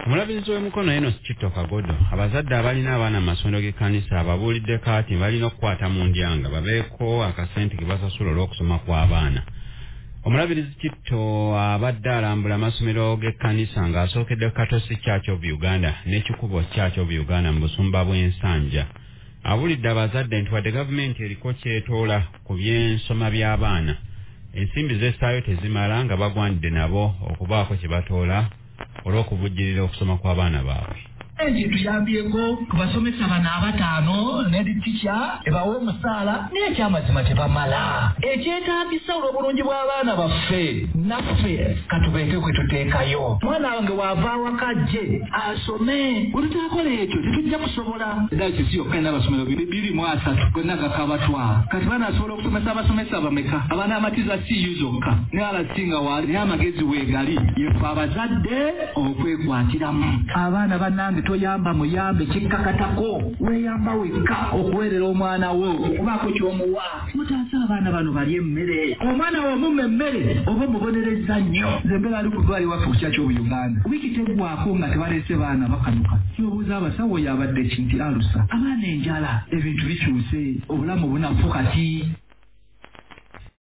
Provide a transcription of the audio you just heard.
Omulabizi w'emikono eno Kitto Kagodo abazadde abalina abaana mu masomero g'ekkanisa ababuuliddeko ati balina okukwata mu ndyanga babeeko akasente ke basasula olw'okusoma kw'abaana. Omulabirizi Kitto abadde alambula amasomero g'ekkanisa ng'asookedde Katosi Church of Uganda n'ekikubo Church of Uganda mu busumba bw'Ensanja. Abulidde abazadde nti wadde gavumenti eriko kyetoola ku by'ensoma by'abaana, ensimbi z'essaayo tezimala nga bagwanidde nabo okubaako kye batoola olw'okuvujjirira okusoma kw'abaana baabwe. Tuyambyeko kubasomesa bano abataano n'editica ebawa omusaala n'ekyamazima tebamala. Ekyetaagisa olw'obulungi bw'abaana baffe naffe katubeeke kwe tuteekayo. Mwana wange wava awakajje asome. Bwe tutaakola ekyo tetujja kusobola. Dayosisi yokka ina abasomero 203 gonna gakabatwala. Kati baana asobola okusomesa abasomesa bameka? Abaana amatiza CU zokka ne alasinga wali naye amagezi weegali yefe abazadde okwekwatiramu. Abaana bannange toyamba muyambe kikkakatako weyamba wekka okuweerera omwana wo obaako ky'omuwa. Mutaasa abaana bano balye emmere. Omwana wo mumma emmere oba mubonereza nnyo. Nze mbeera ali ku ddwaliro waffe ku Church of Uganda. Wiiki teggwako nga tebaleese baana bakanuka. Kyobuuza abasawo yabadde kinti alusa. Abaana enjala ebintu bikyuse obulamu bunafu kati.